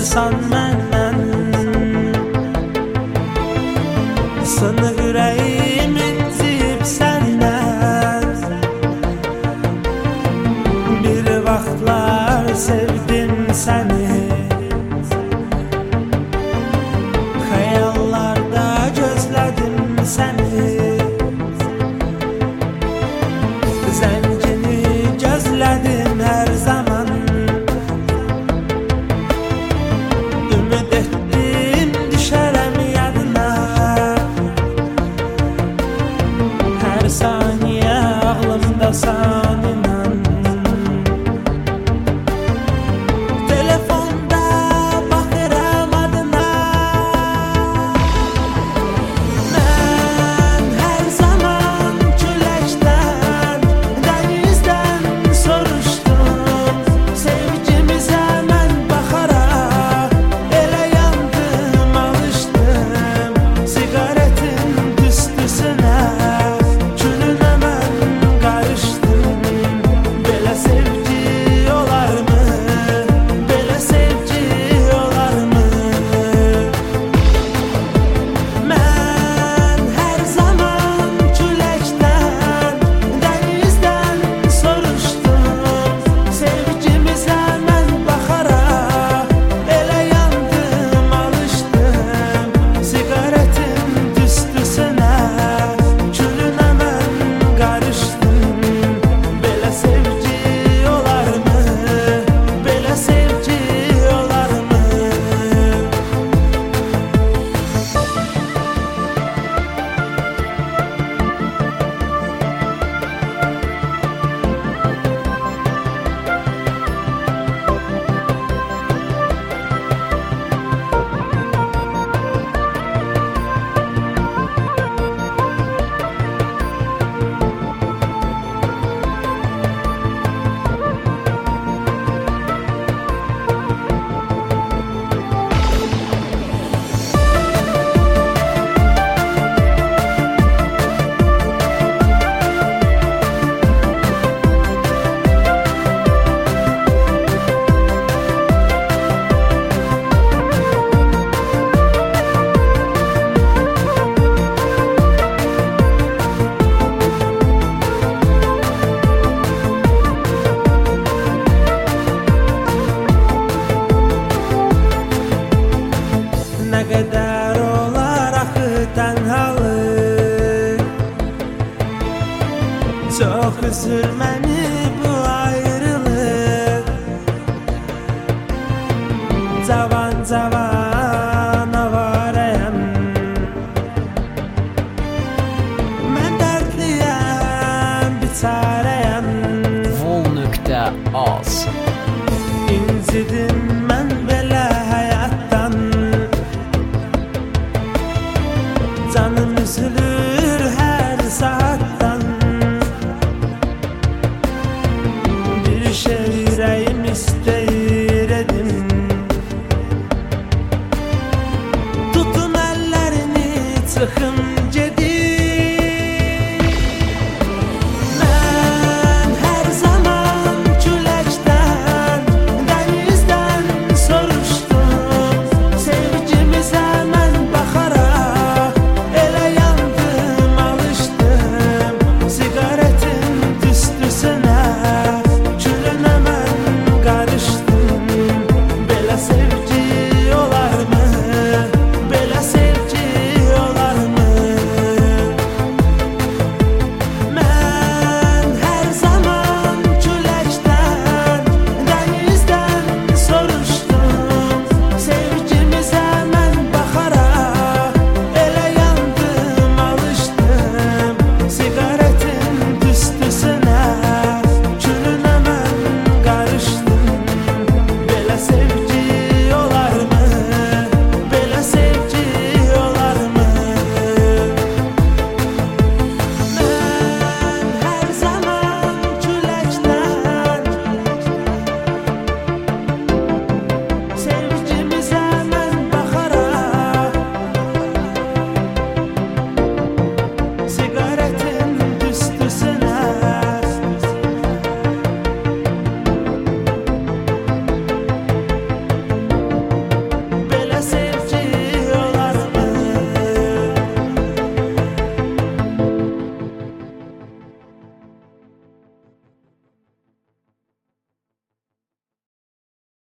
ayrılırsan məndən, sınıq ürəyim incib səndən. Bir vaxtlar sevdim səni, xəyallarda gözlədim səni. Zəncini gözlədim hər zaman, ümid etdim düşərəm yadına. Hər saniyə ağlımdasan inan. Telefonda baxıram adına, mən hər zaman küləkdən, dənizdən soruşdum. Sevgimizə mən baxaraq elə yandım, alışdım. Siqaretin tüstüsünə, külünə mən qarışdım. Belə sevgi olarmı? Belə sevgi olarmı? Mən hər zaman küləkdən, dənizdən soruşdum. Sevgimizə mən baxaraq elə yandım, alışdım. Siqaretin tüstüsünə, külünə mən qarışdım. Belə sevgi olarmı? Belə sevgi olarmı? Nə qədər olar axı tənhalıq, çox üzür məni